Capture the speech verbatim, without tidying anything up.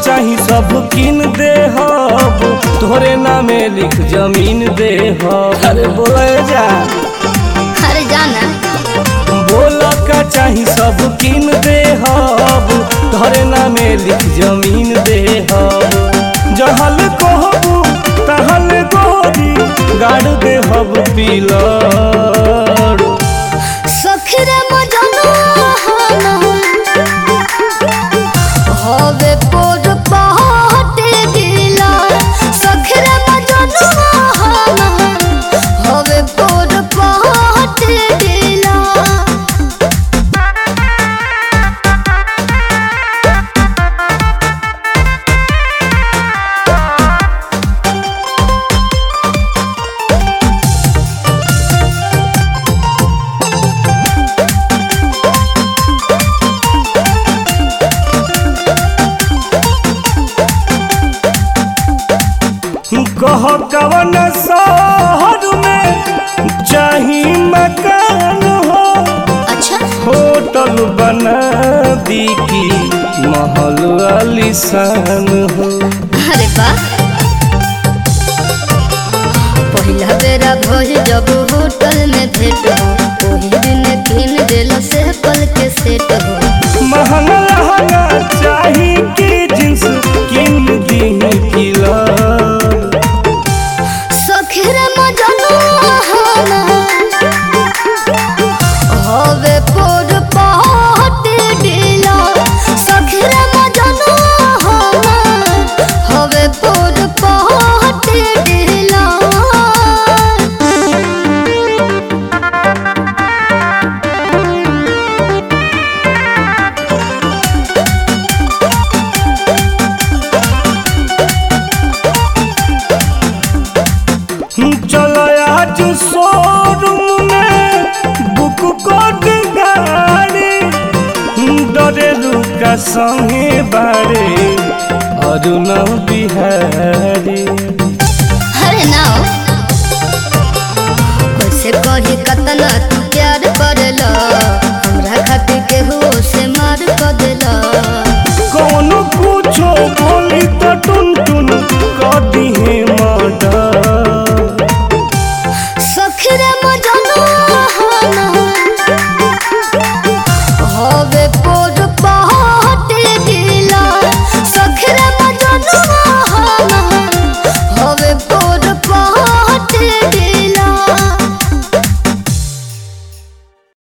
चाही सब किन दे हब, तोहरे नामे लिख जमीन दे हब। अरे बोले जा, अरे जाना बोला का चाही सब किन दे हब, तोहरे नामे लिख जमीन दे हब। जहल कहबू तहल गोरी गाड़ दे हब पिलर। सखरे मजनुआ हवे पोर पहाटे दिला, सखरे मजनुआ हवे पोर पहाटे दिला। कह कवन शहर में चाही मकान हो, अच्छा होटल बना दी की महल आलीशान हो। अरे वाह, पहिला बेरा भोज जब होटल में भेंट हो, ओही दिन किन देला से पल के सेट हो। महंगा लहंगा चाही की जींस किन दी किला। सखरे मजनुआ हवे पोर पहाटे दिला, सखरे मजनुआ हवे पोर पहाटे दिला। चलो आज शोरूम में बुक कर गाड़ी, डरेलू का संगे बारे अरुण बिहारी।